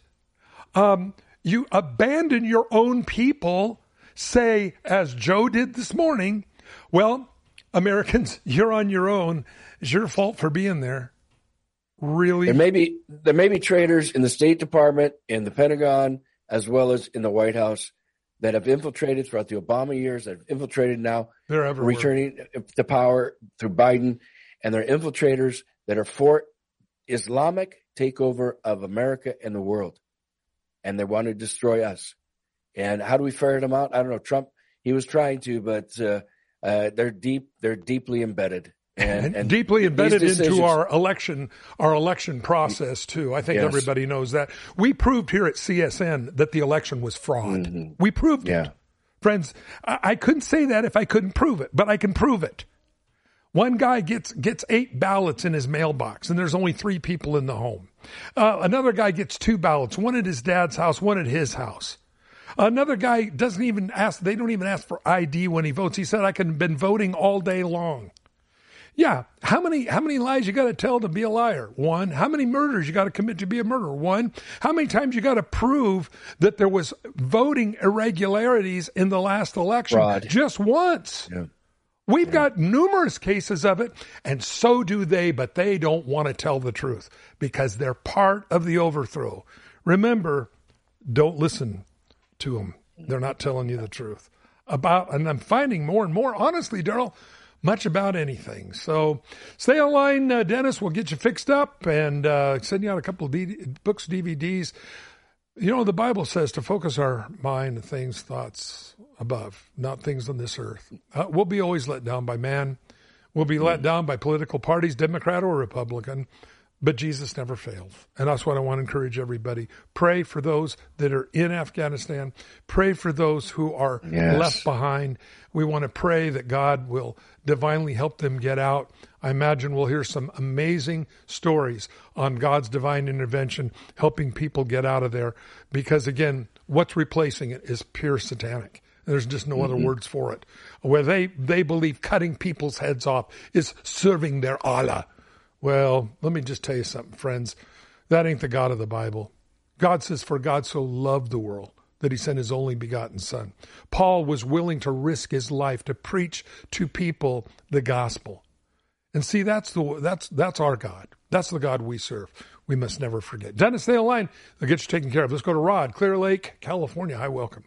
You abandon your own people, say, as Joe did this morning, well, Americans, you're on your own. It's your fault for being there. Really? There may be traitors in the State Department, in the Pentagon, as well as in the White House that have infiltrated throughout the Obama years, that have infiltrated now, they're everywhere, returning to power through Biden, and they're infiltrators that are for Islamic takeover of America and the world, and they want to destroy us. And how do we ferret them out? I don't know. Trump, he was trying to, but they're deeply embedded. And deeply embedded into our election process too. I think everybody knows that. We proved here at CSN that the election was fraud. Mm-hmm. We proved it. Friends, I couldn't say that if I couldn't prove it, but I can prove it. One guy gets 8 ballots in his mailbox, and there's only 3 people in the home. Another guy gets 2 ballots, one at his dad's house, one at his house. Another guy doesn't even ask, they don't even ask for ID when he votes. He said, I could have been voting all day long. Yeah. How many lies you got to tell to be a liar? 1. How many murders you got to commit to be a murderer? 1. How many times you got to prove that there was voting irregularities in the last election? Fraud. Just once. Yeah. We've got numerous cases of it, and so do they, but they don't want to tell the truth because they're part of the overthrow. Remember, don't listen to them. They're not telling you the truth and I'm finding more and more, honestly, Daryl, much about anything. So stay online, Dennis. We'll get you fixed up and send you out a couple of books, DVDs. You know, the Bible says to focus our mind on things, thoughts above, not things on this earth. We'll be always let down by man. We'll be let down by political parties, Democrat or Republican. But Jesus never fails. And that's what I want to encourage everybody. Pray for those that are in Afghanistan. Pray for those who are left behind. We want to pray that God will divinely help them get out. I imagine we'll hear some amazing stories on God's divine intervention, helping people get out of there. Because again, what's replacing it is pure satanic. There's just no other words for it. Where they believe cutting people's heads off is serving their Allah. Well, let me just tell you something, friends. That ain't the God of the Bible. God says, for God so loved the world that he sent his only begotten son. Paul was willing to risk his life to preach to people the gospel. And see, that's our God. That's the God we serve. We must never forget. Dennis, stay online. They'll get you taken care of. Let's go to Rod, Clear Lake, California. Hi, welcome.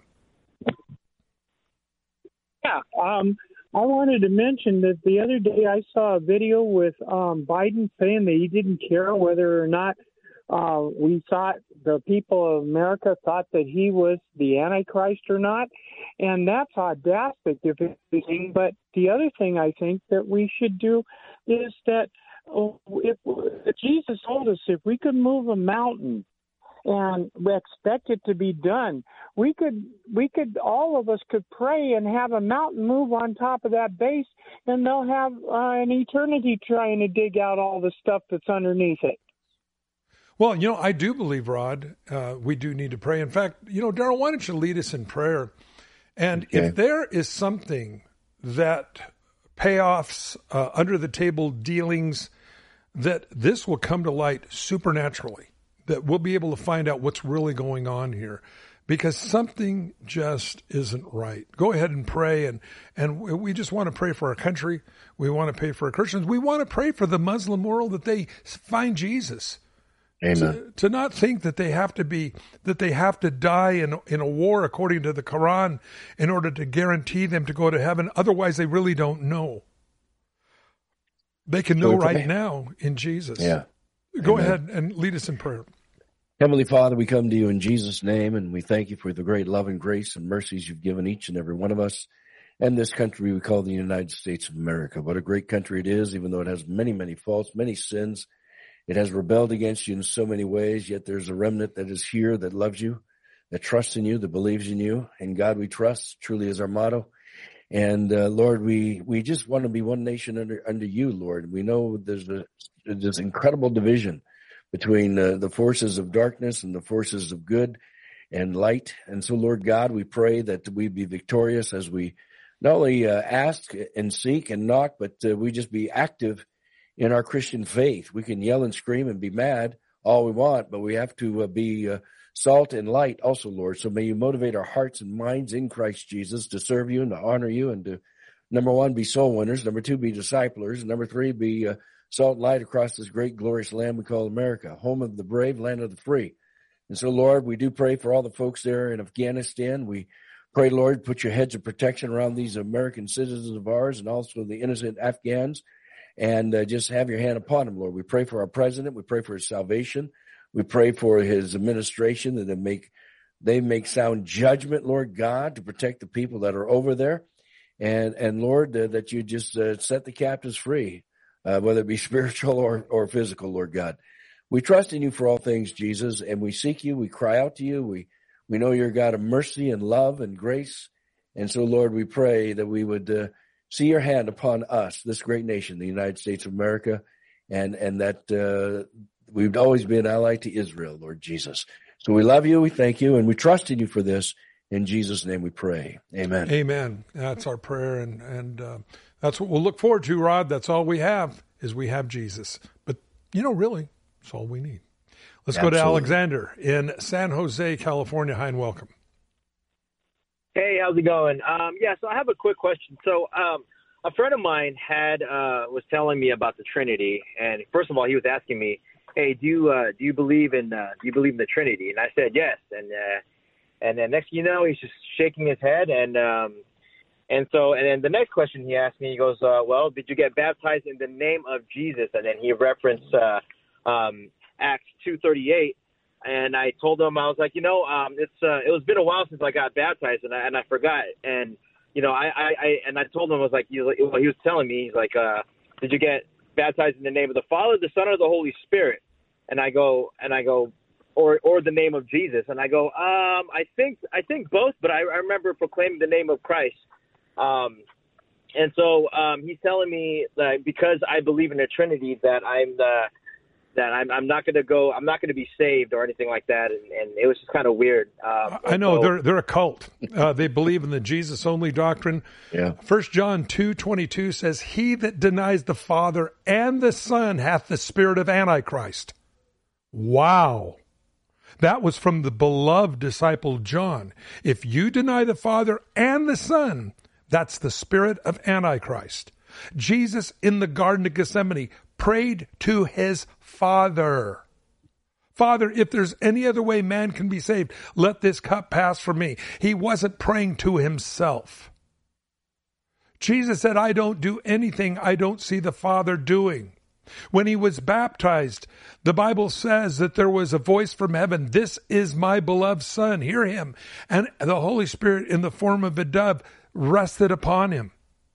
Yeah, I wanted to mention that the other day I saw a video with Biden saying that he didn't care whether or not the people of America thought that he was the Antichrist or not. And that's audacity, if anything. But the other thing I think that we should do is that if Jesus told us if we could move a mountain and we expect it to be done, we could all of us could pray and have a mountain move on top of that base, and they'll have an eternity trying to dig out all the stuff that's underneath it. Well, you know, I do believe, Rod, we do need to pray. In fact, you know, Daryl, why don't you lead us in prayer? And if there is something that payoffs, under the table dealings, that this will come to light supernaturally, that we'll be able to find out what's really going on here, because something just isn't right. Go ahead and pray, and we just want to pray for our country. We want to pray for our Christians. We want to pray for the Muslim world that they find Jesus. Amen. To not think that they have to die in a war according to the Quran in order to guarantee them to go to heaven. Otherwise, they really don't know. They can know right now in Jesus. Yeah. Go ahead and lead us in prayer. Heavenly Father, we come to you in Jesus' name, and we thank you for the great love and grace and mercies you've given each and every one of us and this country we call the United States of America. What a great country it is, even though it has many, many faults, many sins. It has rebelled against you in so many ways, yet there's a remnant that is here that loves you, that trusts in you, that believes in you. And God we trust truly is our motto. And Lord, we just want to be one nation under you, Lord. We know there's this incredible division between the forces of darkness and the forces of good and light. And so, Lord God, we pray that we be victorious as we not only ask and seek and knock, but we just be active in our Christian faith. We can yell and scream and be mad all we want, but we have to be salt and light also, Lord. So may you motivate our hearts and minds in Christ Jesus to serve you and to honor you and to, number one, be soul winners. Number two, be disciplers. Number three, be salt and light across this great, glorious land we call America, home of the brave, land of the free. And so, Lord, we do pray for all the folks there in Afghanistan. We pray, Lord, put your hedge of protection around these American citizens of ours and also the innocent Afghans, and just have your hand upon them, Lord. We pray for our president. We pray for his salvation. We pray for his administration, that they make sound judgment, Lord God, to protect the people that are over there. And Lord, that you just set the captives free, whether it be spiritual or physical, Lord God. We trust in you for all things, Jesus, and we seek you. We cry out to you. We know you're a God of mercy and love and grace. And so, Lord, we pray that we would see your hand upon us, this great nation, the United States of America, and that we've always been allied to Israel, Lord Jesus. So we love you, we thank you, and we trust in you for this. In Jesus' name we pray. Amen. Amen. That's our prayer, and that's what we'll look forward to, Rod. That's all we have, is we have Jesus. But, really, that's all we need. Let's go to Alexander in San Jose, California. Hi, and welcome. Hey, how's it going? So I have a quick question. So a friend of mine was telling me about the Trinity, and first of all, he was asking me, "Hey, do you believe in the Trinity?" And I said yes. And then next thing you know, he's just shaking his head, and then the next question he asked me, he goes, "Well, did you get baptized in the name of Jesus?" And then he referenced Acts 2:38. And I told him, I was like, it was been a while since I got baptized, and I forgot. And I told him, I was like, he was telling me, he's like, did you get baptized in the name of the Father, the Son, or the Holy Spirit? And I go, or the name of Jesus. And I go, I think both, but I remember proclaiming the name of Christ. And so he's telling me that because I believe in the Trinity, that I'm not going to be saved or anything like that. And it was just kind of weird. I know they're a cult. They believe in the Jesus only doctrine. Yeah. 1 John 2:22 says, "He that denies the Father and the Son hath the spirit of Antichrist." Wow. That was from the beloved disciple John. If you deny the Father and the Son, that's the spirit of Antichrist. Jesus in the Garden of Gethsemane prayed to his Father. "Father, if there's any other way man can be saved, let this cup pass from me." He wasn't praying to himself. Jesus said, "I don't do anything I don't see the Father doing." When he was baptized, the Bible says that there was a voice from heaven, "This is my beloved Son, hear him." And the Holy Spirit in the form of a dove rested upon him.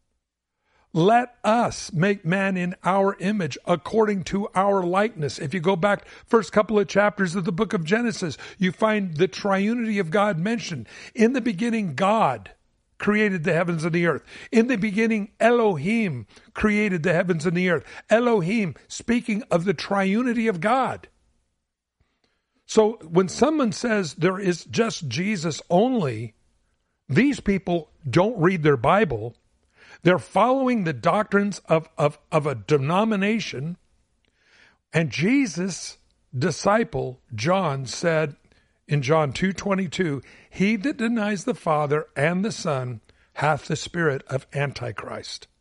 Let us make man in our image according to our likeness. If you go back first couple of chapters of the book of Genesis, you find the triunity of God mentioned. In the beginning, God created the heavens and the earth. In the beginning, Elohim created the heavens and the earth. Elohim, speaking of the triunity of God. So when someone says there is just Jesus only, these people don't read their Bible. They're following the doctrines of a denomination. And Jesus' disciple, John, said in John 2:22, "He that denies the Father and the Son hath the spirit of Antichrist."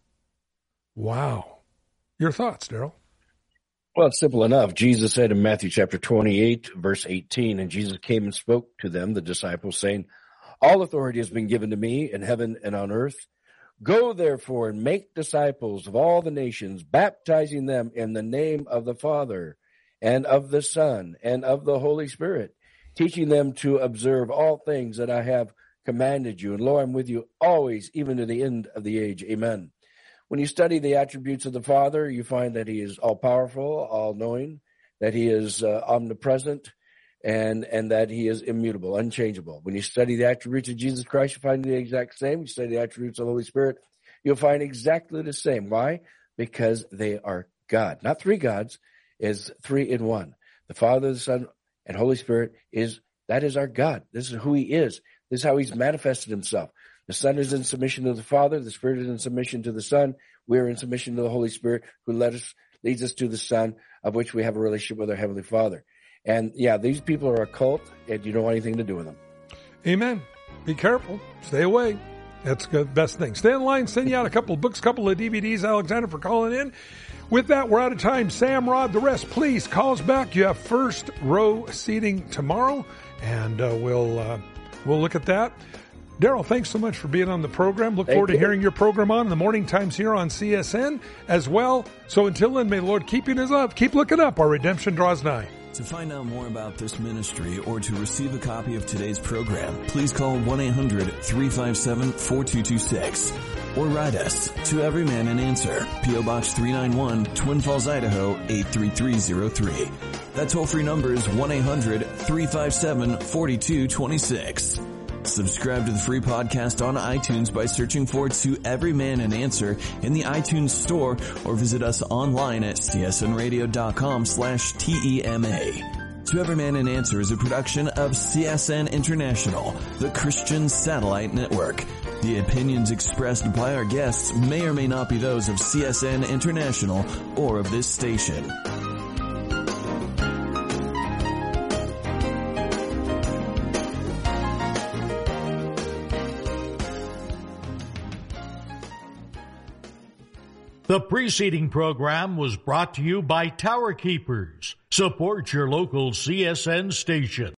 Wow. Your thoughts, Daryl? Well, it's simple enough. Jesus said in Matthew chapter 28, verse 18, "And Jesus came and spoke to them, the disciples, saying, All authority has been given to me in heaven and on earth. Go therefore and make disciples of all the nations, baptizing them in the name of the Father and of the Son and of the Holy Spirit, teaching them to observe all things that I have commanded you. And lo, I'm with you always, even to the end of the age." Amen. When you study the attributes of the Father, you find that he is all-powerful, all-knowing, that he is omnipresent, and that he is immutable, unchangeable. When you study the attributes of Jesus Christ, you find the exact same. You study the attributes of the Holy Spirit, you'll find exactly the same. Why? Because they are God. Not three gods, is three in one. The Father, the Son, and Holy Spirit that is our God. This is who he is. This is how he's manifested himself. The Son is in submission to the Father. The Spirit is in submission to the Son. We are in submission to the Holy Spirit, who leads us to the Son, of which we have a relationship with our Heavenly Father. And yeah, these people are a cult, and you don't want anything to do with them. Amen. Be careful. Stay away. That's the best thing. Stay in line. Send you out a couple of books, a couple of DVDs. Alexander, for calling in. With that, we're out of time. Sam, Rod, the rest, please call us back. You have first row seating tomorrow, and we'll look at that. Daryl, thanks so much for being on the program. Look forward to hearing your program on the morning times here on CSN as well. So until then, may the Lord keep you in his love. Keep looking up. Our redemption draws nigh. To find out more about this ministry or to receive a copy of today's program, please call 1-800-357-4226 or write us to Every Man an Answer, P.O. Box 391, Twin Falls, Idaho 83303. That toll-free number is 1-800-357-4226. Subscribe to the free podcast on iTunes by searching for To Every Man an Answer in the iTunes store, or visit us online at csnradio.com/TEMA. To Every Man an Answer is a production of CSN International, the Christian Satellite Network. The opinions expressed by our guests may or may not be those of CSN International or of this station. The preceding program was brought to you by Tower Keepers. Support your local CSN station.